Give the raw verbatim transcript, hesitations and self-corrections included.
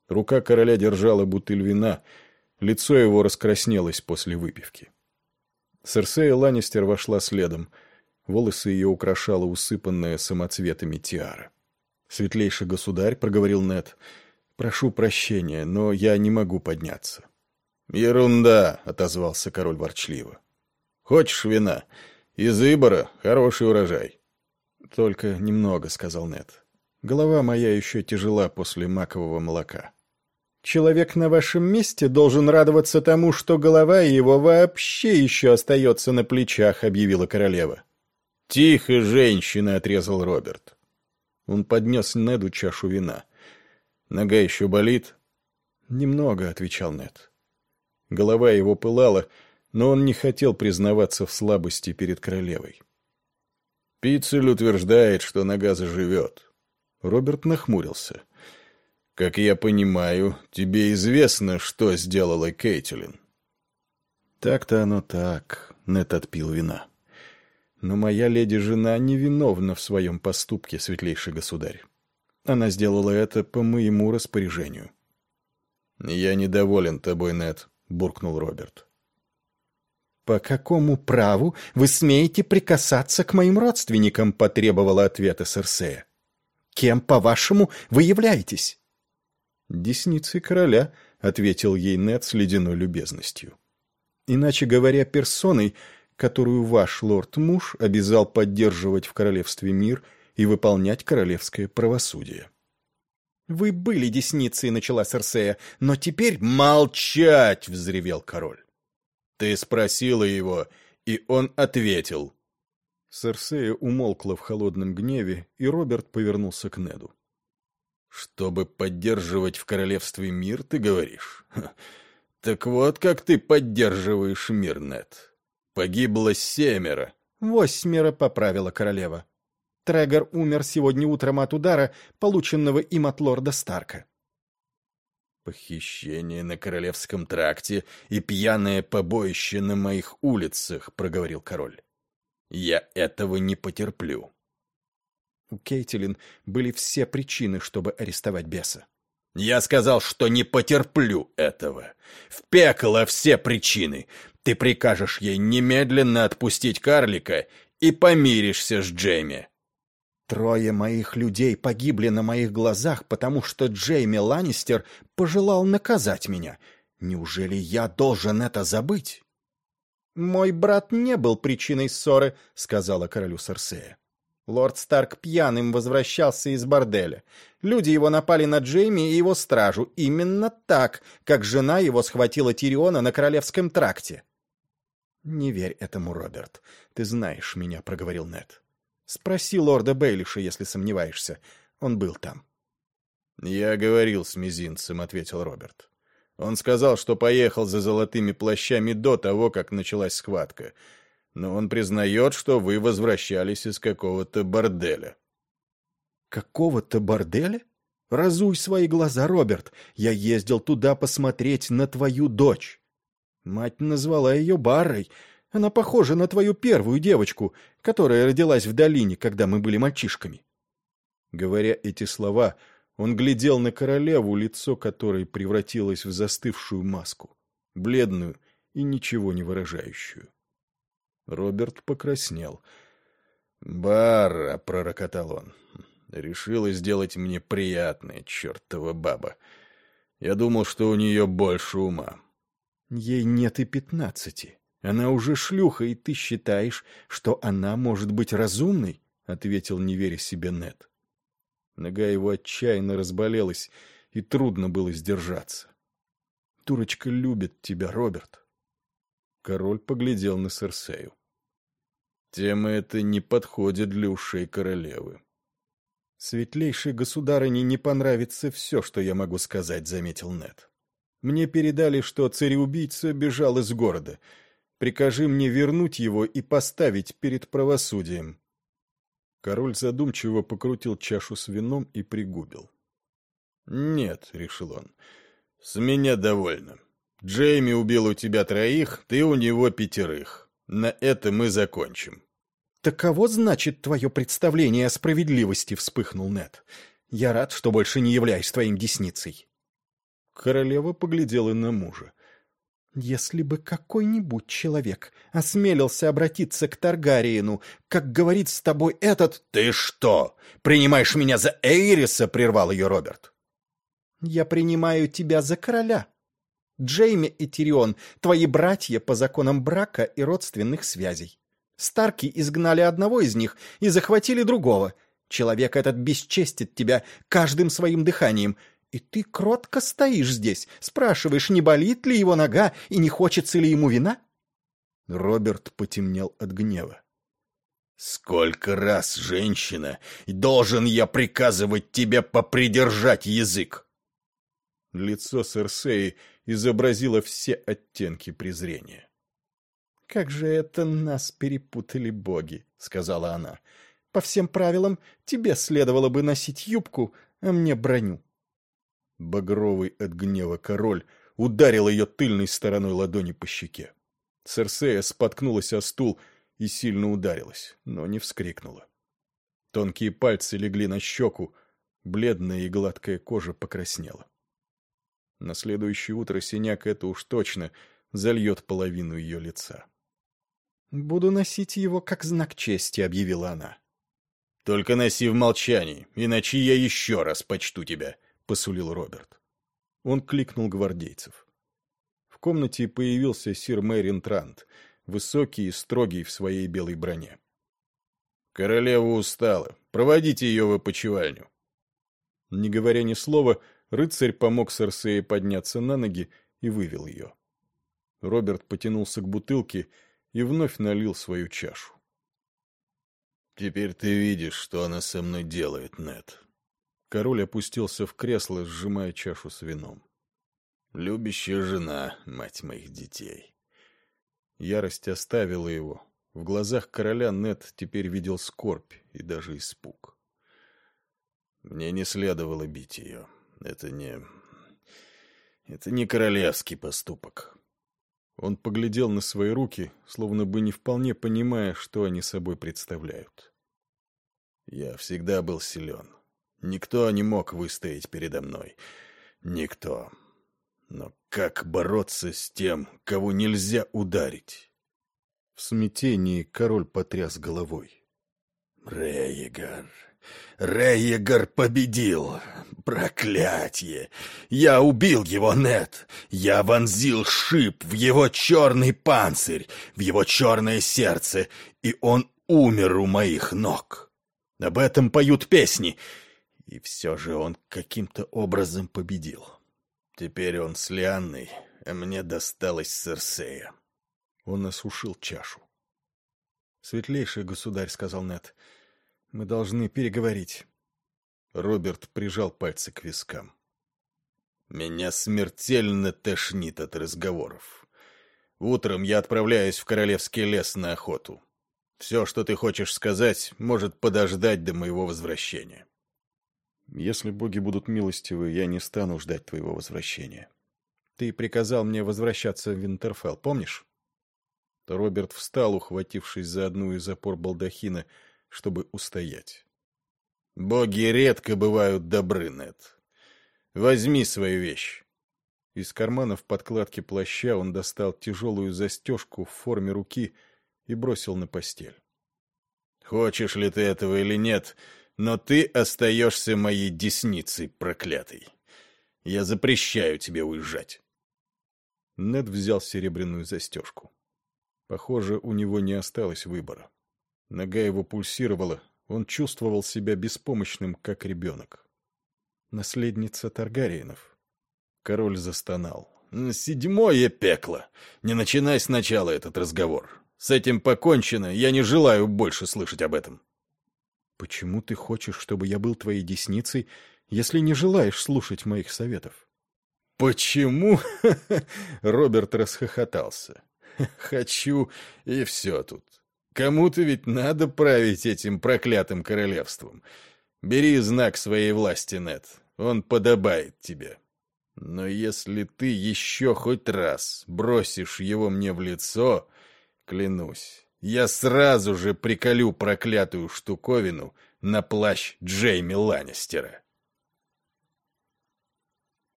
Рука короля держала бутыль вина, лицо его раскраснелось после выпивки. Серсея Ланнистер вошла следом. Волосы ее украшала усыпанная самоцветами тиара. «Светлейший государь», — проговорил Нед, — «прошу прощения, но я не могу подняться». «Ерунда», — отозвался король ворчливо. «Хочешь вина? Из Ибора хороший урожай». «Только немного», — сказал Нед. «Голова моя еще тяжела после макового молока». «Человек на вашем месте должен радоваться тому, что голова его вообще еще остается на плечах», — объявила королева. «Тихо, женщина!» — отрезал Роберт. Он поднес Неду чашу вина. «Нога еще болит?» «Немного», — отвечал Нед. Голова его пылала, но он не хотел признаваться в слабости перед королевой. «Пиццель утверждает, что нога заживет». Роберт нахмурился. «Как я понимаю, тебе известно, что сделала Кейтилин». «Так-то оно так», — Нед отпил вина. «Но моя леди-жена невиновна в своем поступке, светлейший государь. Она сделала это по моему распоряжению». «Я недоволен тобой, Нед», — буркнул Роберт. «По какому праву вы смеете прикасаться к моим родственникам?» — потребовала ответа Серсея. «Кем, по-вашему, вы являетесь?» «Десницей короля», — ответил ей Нед с ледяной любезностью. «Иначе говоря, персоной, которую ваш лорд-муж обязал поддерживать в королевстве мир и выполнять королевское правосудие». «Вы были десницей», — начала Серсея, — «но теперь...» «Молчать!» — взревел король. «Ты спросила его, и он ответил». Серсея умолкла в холодном гневе, и Роберт повернулся к Неду. «Чтобы поддерживать в королевстве мир, ты говоришь? Так вот, как ты поддерживаешь мир, Нед. Погибло семеро». «Восьмеро», — поправила королева. «Трегор умер сегодня утром от удара, полученного им от лорда Старка». «Похищение на Королевском тракте и пьяное побоище на моих улицах», — проговорил король. «Я этого не потерплю». У Кейтилин были все причины, чтобы арестовать беса. «Я сказал, что не потерплю этого. В пекло все причины. Ты прикажешь ей немедленно отпустить карлика и помиришься с Джейми». «Трое моих людей погибли на моих глазах, потому что Джейми Ланнистер пожелал наказать меня. Неужели я должен это забыть?» «Мой брат не был причиной ссоры», — сказала королю Серсея. «Лорд Старк пьяным возвращался из борделя. Люди его напали на Джейми и его стражу, именно так, как жена его схватила Тириона на Королевском тракте». «Не верь этому, Роберт. Ты знаешь меня», — проговорил Нед. «Спроси лорда Бейлиша, если сомневаешься. Он был там». «Я говорил с мизинцем», — ответил Роберт. «Он сказал, что поехал за золотыми плащами до того, как началась схватка. Но он признает, что вы возвращались из какого-то борделя». «Какого-то борделя? Разуй свои глаза, Роберт. Я ездил туда посмотреть на твою дочь. Мать назвала ее Баррой. Она похожа на твою первую девочку, которая родилась в долине, когда мы были мальчишками». Говоря эти слова, он глядел на королеву, лицо которой превратилось в застывшую маску, бледную и ничего не выражающую. Роберт покраснел. «Барра», — пророкотал он, — «решила сделать мне приятное, чертова баба. Я думал, что у нее больше ума». «Ей нет и пятнадцати. Она уже шлюха, и ты считаешь, что она может быть разумной?» — ответил, не веря себе, Нед. Нога его отчаянно разболелась, и трудно было сдержаться. «Дурочка любит тебя, Роберт». Король поглядел на Серсею. «Тема эта не подходит для ушей королевы». «Светлейшей государыне не понравится все, что я могу сказать», — заметил Нед. «Мне передали, что цареубийца бежал из города. Прикажи мне вернуть его и поставить перед правосудием». Король задумчиво покрутил чашу с вином и пригубил. «Нет», — решил он, — «с меня довольно. Джейми убил у тебя троих, ты у него пятерых. На это мы закончим». «Таково, значит, твое представление о справедливости», — вспыхнул Нед. «Я рад, что больше не являюсь твоим десницей». Королева поглядела на мужа. «Если бы какой-нибудь человек осмелился обратиться к Таргариену, как говорит с тобой этот...» «Ты что, принимаешь меня за Эйриса?» — прервал ее Роберт. «Я принимаю тебя за короля. Джейми и Тирион — твои братья по законам брака и родственных связей. Старки изгнали одного из них и захватили другого. Человек этот бесчестит тебя каждым своим дыханием. И ты кротко стоишь здесь, спрашиваешь, не болит ли его нога и не хочется ли ему вина?» Роберт потемнел от гнева. «Сколько раз, женщина, должен я приказывать тебе попридержать язык?» Лицо Серсеи изобразило все оттенки презрения. «Как же это нас перепутали боги», — сказала она. «По всем правилам тебе следовало бы носить юбку, а мне броню». Багровый от гнева король ударил ее тыльной стороной ладони по щеке. Серсея споткнулась о стул и сильно ударилась, но не вскрикнула. Тонкие пальцы легли на щеку, бледная и гладкая кожа покраснела. На следующее утро синяк это уж точно зальет половину ее лица. «Буду носить его как знак чести», — объявила она. «Только носи в молчании, иначе я еще раз почту тебя», — посулил Роберт. Он кликнул гвардейцев. В комнате появился сир Мерин Трант, высокий и строгий в своей белой броне. «Королева устала. Проводите ее в опочивальню». Не говоря ни слова, рыцарь помог Серсее подняться на ноги и вывел ее. Роберт потянулся к бутылке и вновь налил свою чашу. «Теперь ты видишь, что она со мной делает, Нед». Король опустился в кресло, сжимая чашу с вином. «Любящая жена, мать моих детей». Ярость оставила его. В глазах короля Нед теперь видел скорбь и даже испуг. «Мне не следовало бить ее. Это не... это не королевский поступок». Он поглядел на свои руки, словно бы не вполне понимая, что они собой представляют. «Я всегда был силен. Никто не мог выстоять передо мной. Никто. Но как бороться с тем, кого нельзя ударить?» В смятении король потряс головой. «Рейгар! Рейгар победил! Проклятье! Я убил его, Нед! Я вонзил шип в его черный панцирь, в его черное сердце, и он умер у моих ног! Об этом поют песни!» И все же он каким-то образом победил. Теперь он с Лианной, а мне досталась Серсея. Он осушил чашу. «Светлейший государь», — сказал Нед, — «мы должны переговорить». Роберт прижал пальцы к вискам. «Меня смертельно тошнит от разговоров. Утром я отправляюсь в Королевский лес на охоту. Все, что ты хочешь сказать, может подождать до моего возвращения». «Если боги будут милостивы, я не стану ждать твоего возвращения. Ты приказал мне возвращаться в Винтерфелл, помнишь?» Роберт встал, ухватившись за одну из опор балдахина, чтобы устоять. «Боги редко бывают добры, Нед. Возьми свою вещь». Из кармана в подкладке плаща он достал тяжелую застежку в форме руки и бросил на постель. «Хочешь ли ты этого или нет, но ты остаешься моей десницей, проклятый. Я запрещаю тебе уезжать». Нед взял серебряную застежку. Похоже, у него не осталось выбора. Нога его пульсировала, он чувствовал себя беспомощным, как ребенок. «Наследница Таргариенов». Король застонал. «Седьмое пекло! Не начинай сначала этот разговор. С этим покончено, я не желаю больше слышать об этом». «Почему ты хочешь, чтобы я был твоей десницей, если не желаешь слушать моих советов?» «Почему?» — Роберт расхохотался. «Хочу, и все тут. Кому-то ведь надо править этим проклятым королевством. Бери знак своей власти, Нед, он подобает тебе. Но если ты еще хоть раз бросишь его мне в лицо, клянусь, я сразу же приколю проклятую штуковину на плащ Джейми Ланнистера».